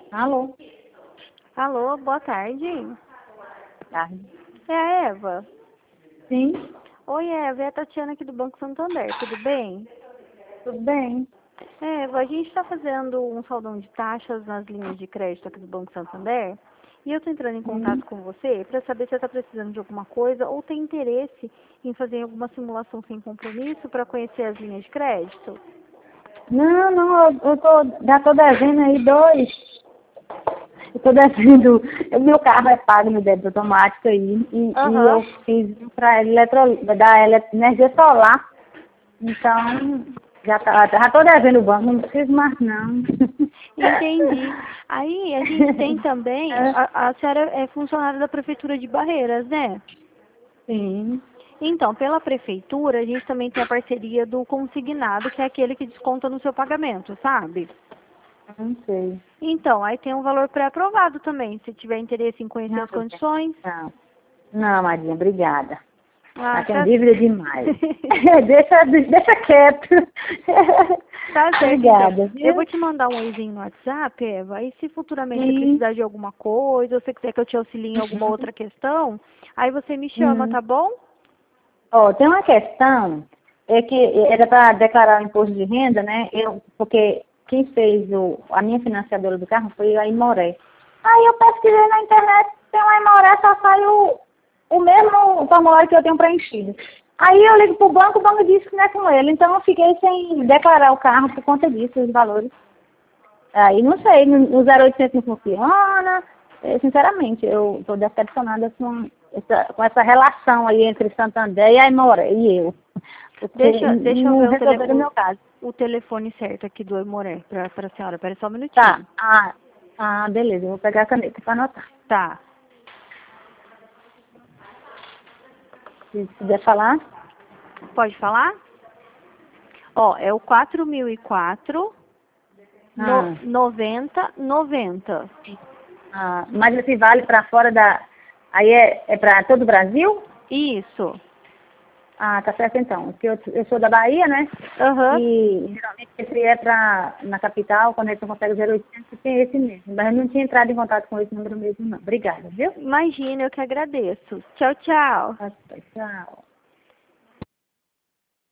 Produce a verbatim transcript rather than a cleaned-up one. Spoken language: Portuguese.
Alô? Alô, boa tarde. Tarde. É a Eva? Sim, Oi, Eva, é a Tatiana aqui do Banco Santander, tudo bem? tudo bem? Eva, a gente está fazendo um saldão de taxas nas linhas de crédito aqui do Banco Santander e eu estou entrando em Hum. contato com você para saber se você está precisando de alguma coisa ou tem interesse em fazer alguma simulação sem compromisso para conhecer as linhas de crédito. Não, não, eu, eu tô, já tô devendo aí dois. Eu tô devendo, o meu carro é pago no débito automático aí, e, e eu Aham. fiz para eletro, da ele- energia solar. Então, já, tá, já tô devendo o banco, não preciso mais não. Entendi. Aí a gente tem também, É, a, a senhora é funcionária da Prefeitura de Barreiras, né? sim, Então, pela prefeitura, a gente também tem a parceria do consignado, que é aquele que desconta no seu pagamento, sabe? não sei. Então, aí tem um valor pré-aprovado também, se tiver interesse em conhecer Não, as condições. não, não, Marinha, obrigada. Ah, Tá com tá. dívida demais. deixa, deixa quieto. Tá certo, então. Obrigada, Eu vou viu? te mandar um oizinho no WhatsApp, Eva, aí se futuramente você Sim. precisar de alguma coisa, ou você quiser que eu te auxilie em alguma Uhum. outra questão, aí você me chama, Uhum. tá bom? Ó, tem uma questão, é que era para declarar o imposto de renda, né? Eu, porque quem fez o, a minha financiadora do carro foi a Imoré. Aí eu pesquisei na internet, tem uma Imoré, só sai o, o mesmo formulário que eu tenho preenchido. Aí eu ligo pro banco, o banco disse que não é com ele. Então eu fiquei sem declarar o carro por conta disso, os valores. Aí não sei, no no zero oitocentos não funciona. Eh, Sinceramente, eu estou decepcionada com essa, com essa relação aí entre Santander e a Aimoré e eu. Porque Deixa, deixa eu não ver o, tele, resolveram o o, meu caso. o telefone certo aqui do Aimoré pra, pra senhora. Pera só um Tá. minutinho. Ah, ah, beleza, eu vou pegar a caneta para anotar. Tá. Se puder falar. Pode falar? Ó, é o quatro mil e quatro, no, Ah, noventa, noventa. ah, mas esse vale para fora da. Aí é, é para todo o Brasil? Isso. Ah, tá certo então. Porque eu, eu sou da Bahia, né? Aham. E geralmente esse é pra, na capital, quando a gente não consegue zero oitocentos, tem esse mesmo. Mas eu não tinha entrado em contato com esse número mesmo, não. Obrigada, viu? Imagina, eu que agradeço. Tchau, tchau. Tá, tchau.